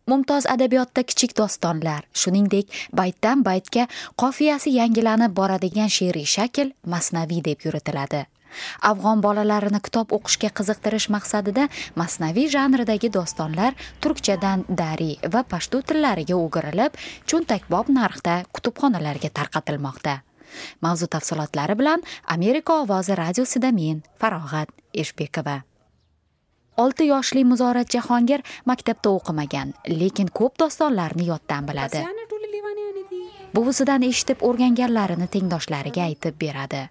Mumtoz adabiyotda kichik dostonlar, shuningdek, baytdan baytga qofiyasi yangilanib boradigan she'riy shakl masnaviy deb yuritiladi. Afg'on bolalarini kitob o'qishga qiziqtirish maqsadida masnaviy janridagi dostonlar turkchadan dari va pashto tillariga o'girilib, cho'ntakbob narxda kutubxonalarga tarqatilmoqda. Mavzu tafsilotlari bilan Amerika ovozi radiosida men, Farog'at Eshbekova. 6 yoshli Muzorat Jahongir maktabda o'qimagan, lekin ko'p dostonlarni yoddan biladi. Buvisidan eshitib o'rganganlarini tengdoshlariga aytib beradi.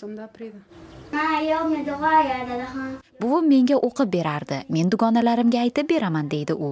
Buvim menga o'qib berardi, men dugonalarimga aytib beraman, deydi u.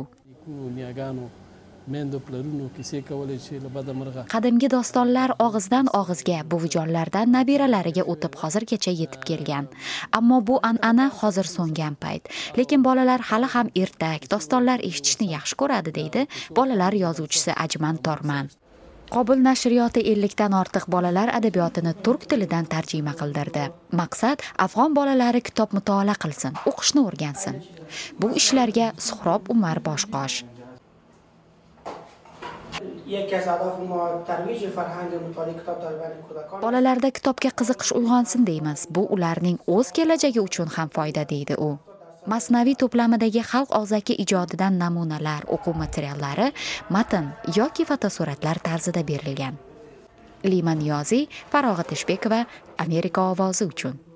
Qadimgi dostonlar og'izdan og'izga, buvijonlardan nabiralariga o'tib hozirgacha yetib kelgan. Ammo bu an'ana hozir so'ngan payt. Lekin bolalar hali ham ertak, dostonlar eshitishni yaxshi ko'radi, deydi bolalar yozuvchisi Ajman Torman. Qobul nashriyoti 50 dan ortiq bolalar adabiyotini turk tilidan tarjima qildirdi. Maqsad afg'on bolalari kitob mutolaa qilsin, o'qishni o'rgansin. Bu ishlarga Suhrob Umar boshqosh. Bolalarda kitobga qiziqish uyg'onsin deymiz. Bu ularning o'z kelajagi uchun ham foyda, deydi u. Masnaviy to'plamidagi xalq og'zaki ijodidan namunalar, o'quv materiallari matn yoki fotosuratlar tarzida berilgan. Lima Niyozi, Farog'at Eshbekova, Amerika ovozi uchun.